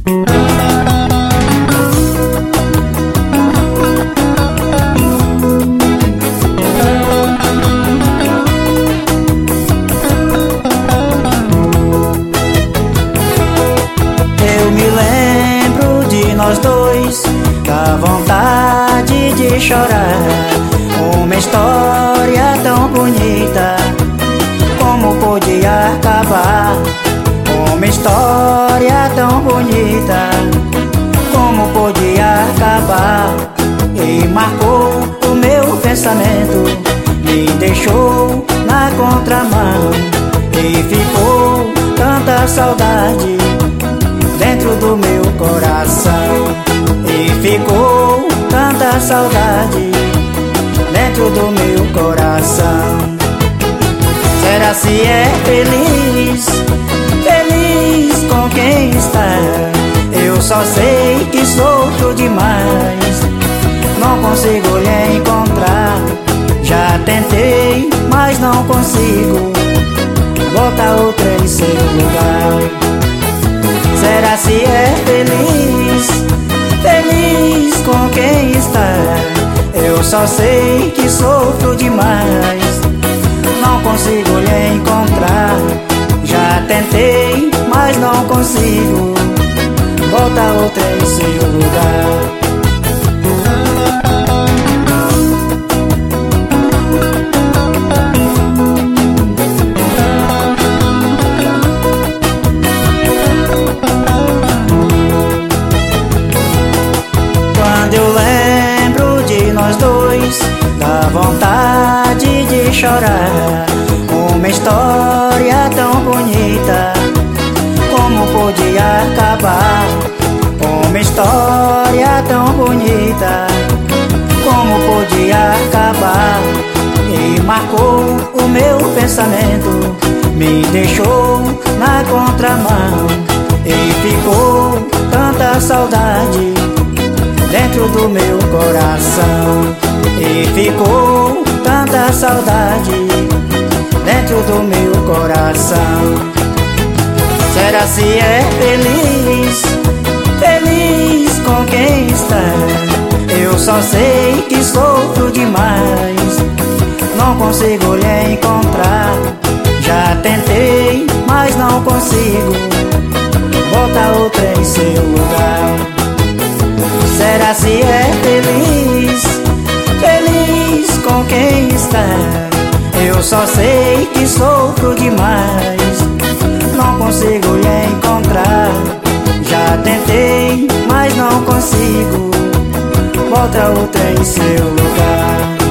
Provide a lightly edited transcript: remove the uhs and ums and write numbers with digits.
Eu me lembro de nós dois, da vontade de chorar. Uma história tão bonita, como podia acabar? Uma história tão bonita, como podia acabar? E marcou o meu pensamento, me deixou na contramão. E ficou tanta saudade dentro do meu coração. E ficou tanta saudade dentro do meu coração. Será se é feliz, feliz com quem está? Eu só sei que sofro demais, não consigo lhe encontrar. Já tentei, mas não consigo botar outra em seu lugar. Será se é feliz, feliz com quem está? Eu só sei que sofro demais, não consigo lhe encontrar. Já tentei, mas não consigo botar outra em seu lugar. Quando eu lembro de nós dois, dá vontade de chorar. Uma história tão bonita, como podia acabar? Uma história tão bonita, como podia acabar? E marcou o meu pensamento, me deixou na contramão. E ficou tanta saudade dentro do meu coração. E ficou tanta saudade dentro do meu coração. Será se é feliz, feliz com quem está? Eu só sei que sofro demais, não consigo lhe encontrar. Já tentei, mas não consigo botar outra em seu lugar. Será se é feliz, feliz com quem está? Eu só sei que sofro demais, não consigo lhe encontrar. Já tentei, mas não consigo botar outra em seu lugar.